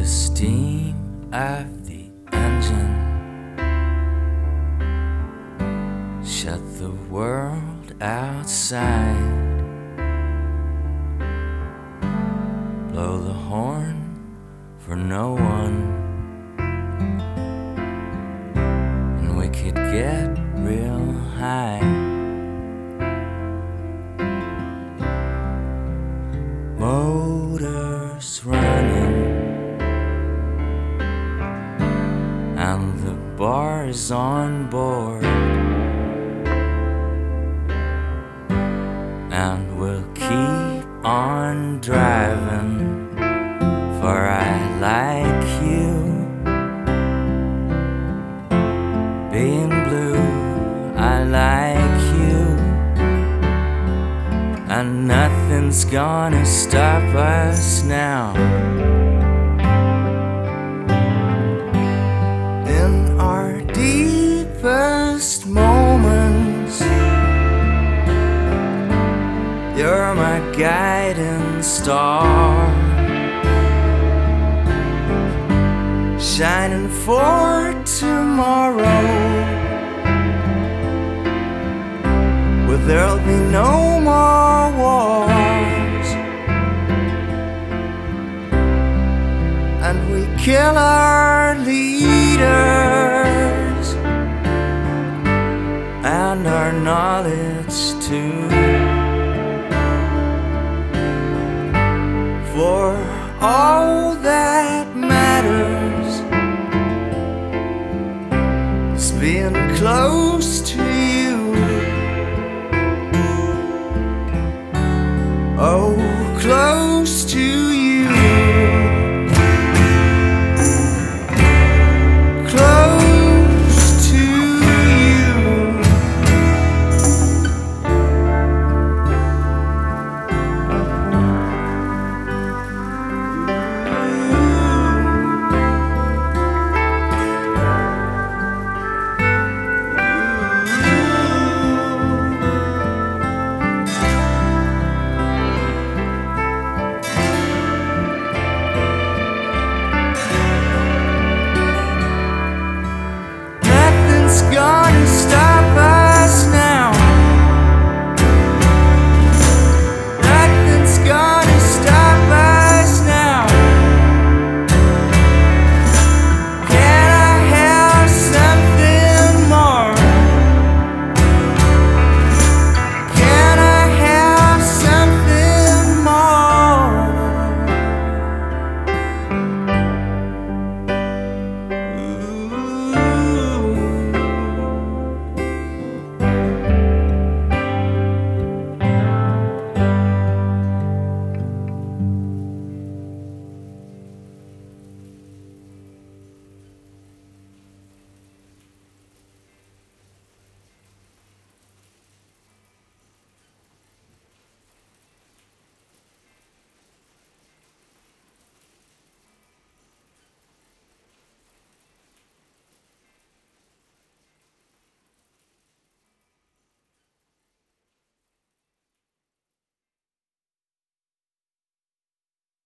steam of the engine, shut the world outside, blow the horn for no one, and we could get real high. Motors running and the bar's on board, and we'll keep on driving, for I like you. Being blue, I like you, and nothing's gonna stop us now. In our deepest moments, you're my guiding star, shining for tomorrow, where there'll be no more wars, and we kill our leaders and our knowledge too. For all that matters is being close